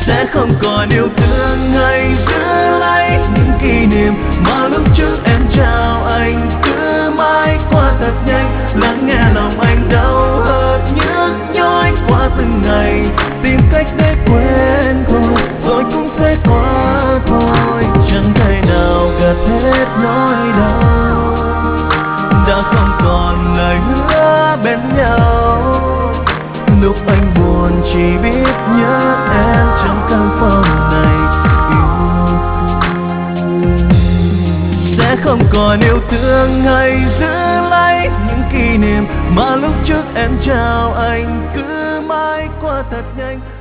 Sẽ không còn yêu thương hay giữ lấy những kỷ niệm mà lúc trước em trao anh. Cứ mãi qua thật nhanh, lắng nghe lòng anh đau hơn nhức nhói qua từng ngày. Tìm cách để quên thôi, rồi cũng sẽ qua thôi. Chẳng thể nào gạt hết nỗi đau, đã không còn lời hứa bên nhau. Lúc anh buồn chỉ biết nhớ em trong căn phòng này yêu thương. Sẽ không còn yêu thương hay giữ lấy những kỷ niệm mà lúc trước em trao anh. Cứ mãi qua thật nhanh,